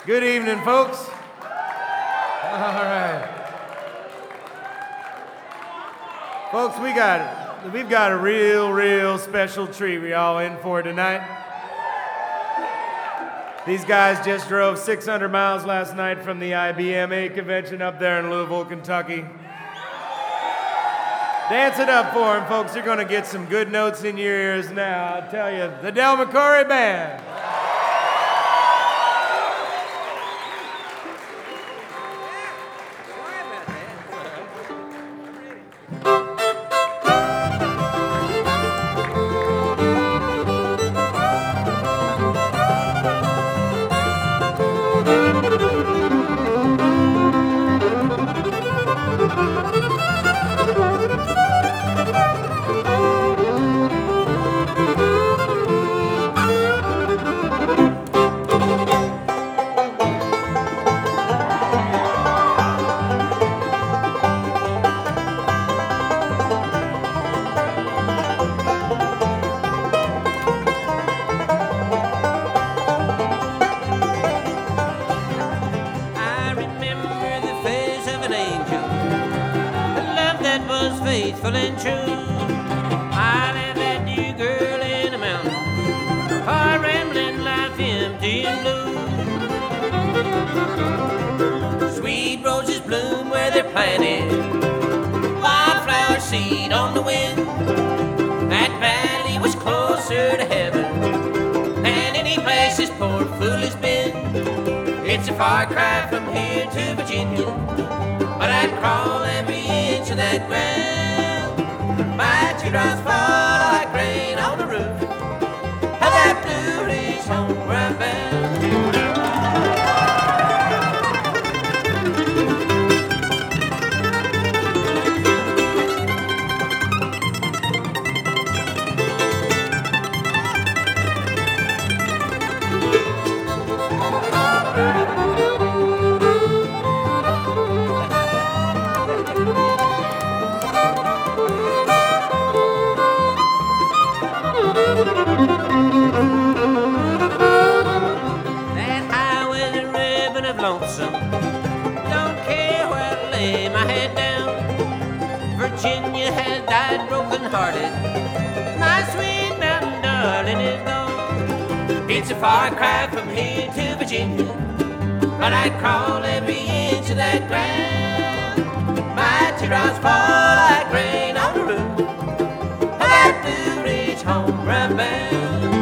Good evening, folks. All right. Folks, we've got a real special treat we all in for tonight. These guys just drove 600 miles last night from the IBMA convention up there in Louisville, Kentucky. Dance it up for them, folks. You're going to get some good notes in your ears now. I'll tell you, the Del McCoury Band. Faithful and true, I left that new girl in the mountain, hard rambling life empty and blue. Sweet roses bloom where they're planted, wildflower seed on the wind. That valley was closer to heaven than any place this poor fool has been. It's a far cry from here to Virginia, but I'd crawl every inch of that ground. My teardrops fall like rain on the roof of that Blue Ridge home where I'm bound. That highway's a ribbon of lonesome, don't care where I lay my head down. Virginia has died broken-hearted, my sweet mountain darling is gone. It's a far cry from here to Virginia, but I'd crawl every inch of that ground. My teardrops fall like rain on the roof of that Blue Ridge home where I'm bound.